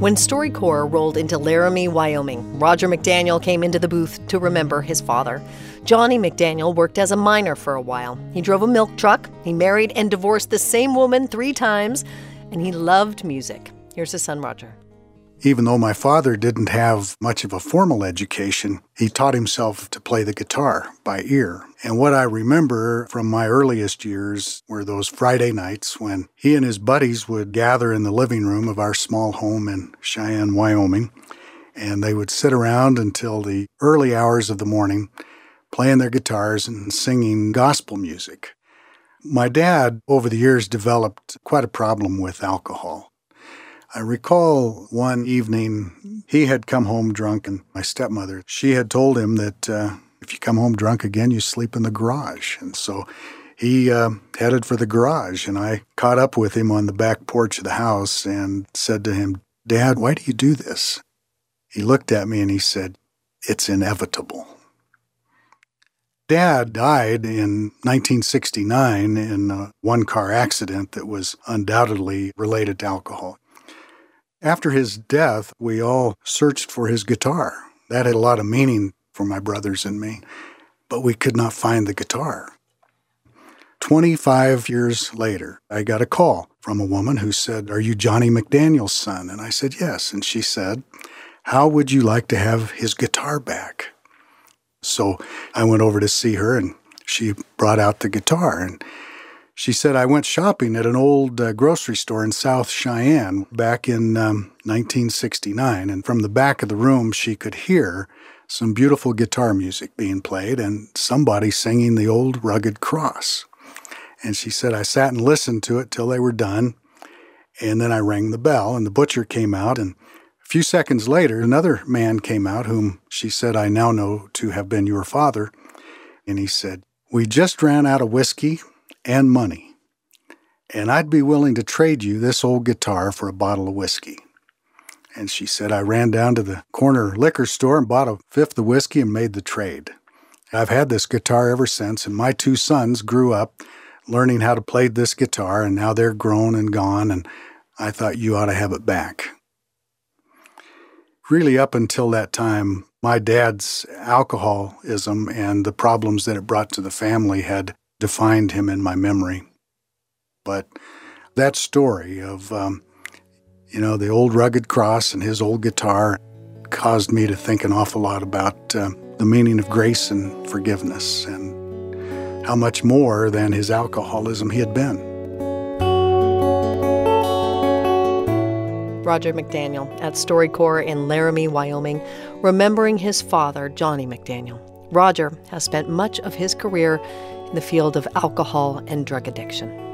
When StoryCorps rolled into Laramie, Wyoming, Roger McDaniel came into the booth to remember his father. Johnny McDaniel worked as a miner for a while. He drove a milk truck, he married and divorced the same woman 3 times, and he loved music. Here's his son, Roger. Even though my father didn't have much of a formal education, he taught himself to play the guitar by ear. And what I remember from my earliest years were those Friday nights when he and his buddies would gather in the living room of our small home in Cheyenne, Wyoming, and they would sit around until the early hours of the morning, playing their guitars and singing gospel music. My dad, over the years, developed quite a problem with alcohol. I recall one evening he had come home drunk, and my stepmother, she had told him that if you come home drunk again, you sleep in the garage. And so he headed for the garage, and I caught up with him on the back porch of the house and said to him, "Dad, why do you do this?" He looked at me and he said, "It's inevitable." Dad died in 1969 in a one-car accident that was undoubtedly related to alcohol. After his death, we all searched for his guitar. That had a lot of meaning for my brothers and me, but we could not find the guitar. 25 years later, I got a call from a woman who said, "Are you Johnny McDaniel's son?" And I said, "Yes." And she said, "How would you like to have his guitar back?" So I went over to see her, and she brought out the guitar, and she said, "I went shopping at an old grocery store in South Cheyenne back in 1969, and from the back of the room she could hear some beautiful guitar music being played and somebody singing the old Rugged Cross." And she said, "I sat and listened to it till they were done, and then I rang the bell, and the butcher came out, and a few seconds later, another man came out whom she said I now know to have been your father, and he said, 'We just ran out of whiskey and money, and I'd be willing to trade you this old guitar for a bottle of whiskey.' And she said, I ran down to the corner liquor store and bought a fifth of whiskey and made the trade. I've had this guitar ever since, and my 2 sons grew up learning how to play this guitar, and now they're grown and gone, and I thought you ought to have it back." Really, up until that time, my dad's alcoholism and the problems that it brought to the family had defined him in my memory. But that story of, the old Rugged Cross and his old guitar caused me to think an awful lot about the meaning of grace and forgiveness and how much more than his alcoholism he had been. Roger McDaniel at StoryCorps in Laramie, Wyoming, remembering his father, Johnny McDaniel. Roger has spent much of his career in the field of alcohol and drug addiction.